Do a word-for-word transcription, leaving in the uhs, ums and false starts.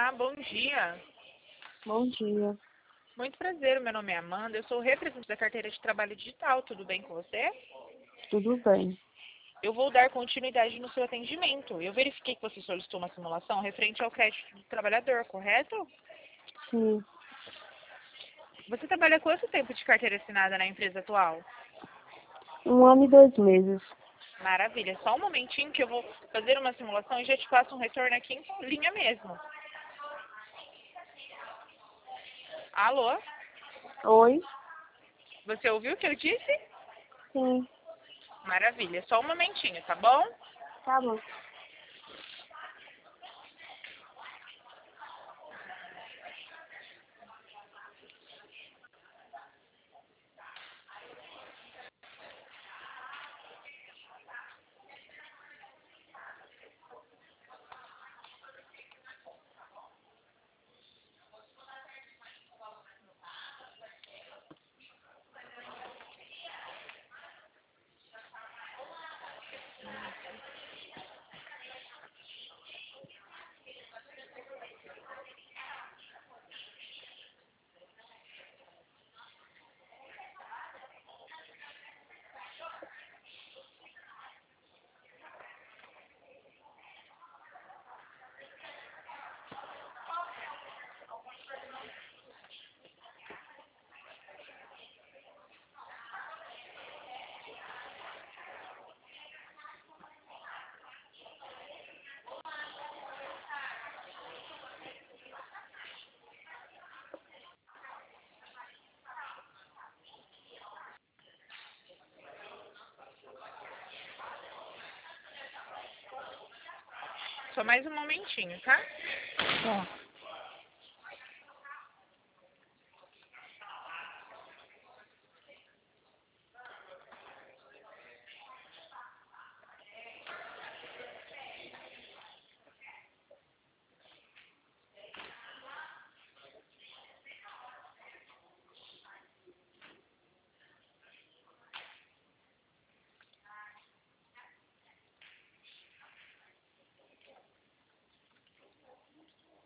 Olá, bom dia. Bom dia. Muito prazer, meu nome é Amanda, eu sou o representante da carteira de trabalho digital, tudo bem com você? Tudo bem. Eu vou dar continuidade no seu atendimento. Eu verifiquei que você solicitou uma simulação referente ao crédito do trabalhador, correto? Sim. Você trabalha quanto tempo de carteira assinada na empresa atual? Um ano e dois meses. Maravilha, só um momentinho que eu vou fazer uma simulação e já te passo um retorno aqui em linha mesmo. Alô? Oi? Você ouviu o que eu disse? Sim. Maravilha, só um momentinho, tá bom? Tá bom. Só mais um momentinho, tá? Tá.